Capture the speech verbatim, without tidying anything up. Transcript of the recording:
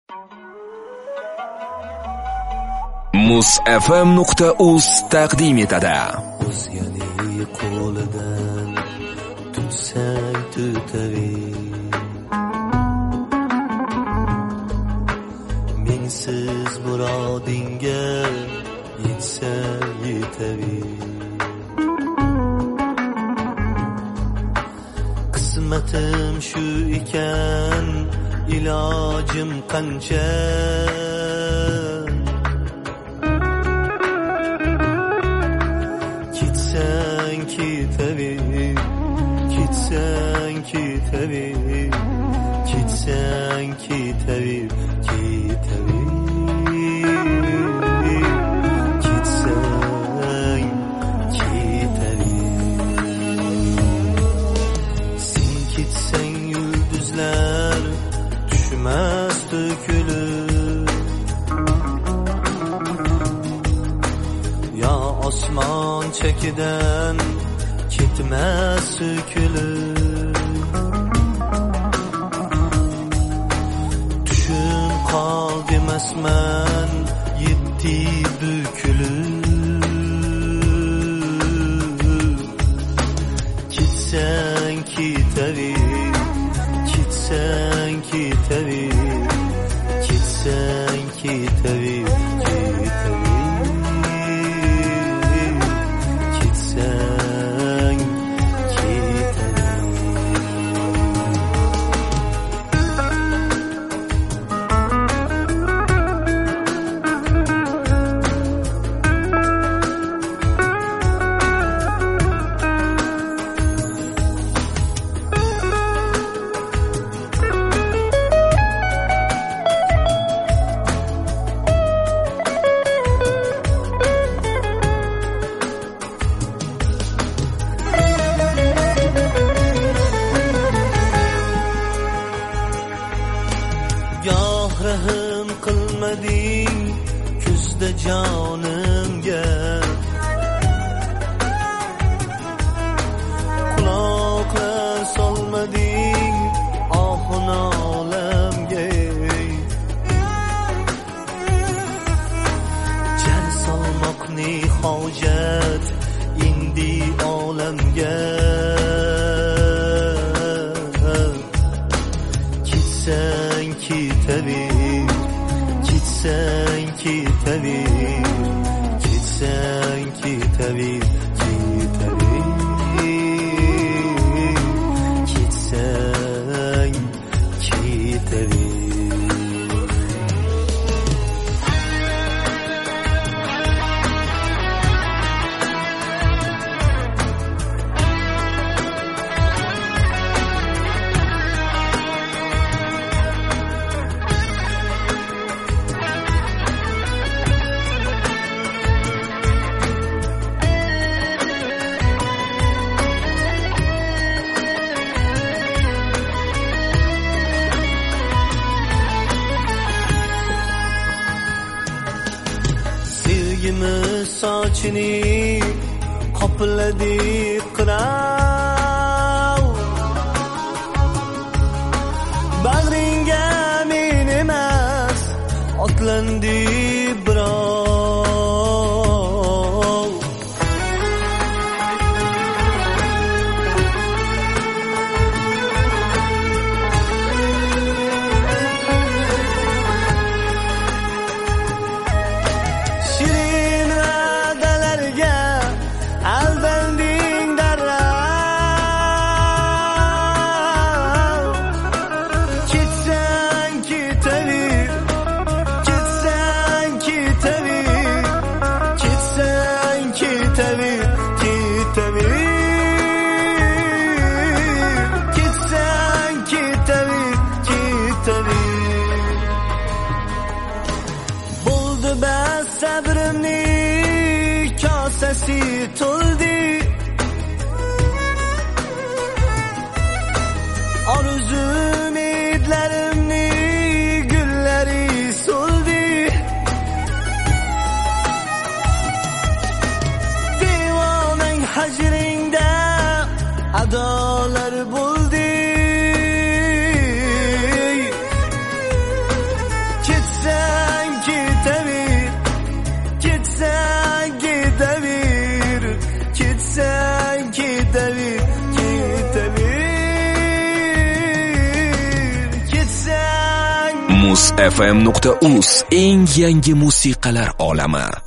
muz f m nuqta uz taqdim etadi. O'zganing qo'lidan tutsang tutaver, mensiz murodingga yetsa yetaver. Qismatim shu ekan, ilojim qancha, ketsang ketaver, ketsang ketaver, ketsang ketaver, ketaver, ketsang ketaver. Sen ketsang yulduzlar tushmas to'kilib, yo osmon chekidan ketmas so'kilib. Tushun qol demasman yetti bukilib, ketsang ketaver, ketsang ketaver, ketsang ketaver, ketaver, ketsang ketaver. Goh rahm qilmading kuzda jonimga, quloqlar solmading ohu nolamga. Jar solmoqni hojat indi olamga. Ketsang ketaver, ketsang ketaver, ketsang ketaver, ketaver, ketsang ketaver. Sevgimiz sochini qopladi qirov, bag'ringga men emas otlandi birov. Shirin va'dalarga aldanding darrov. Ketsang ketaver, ketsang ketaver, ketsang ketaver, ketaver, ketsang ketaver, ketaver. Bo'ldi bas sabrimni kosasi to'ldi, orzu umidlarimni gullari so'ldi. Devonang hajringda adolar bo'ldi. muz f m nuqta uz eng yangi musiqalar olami.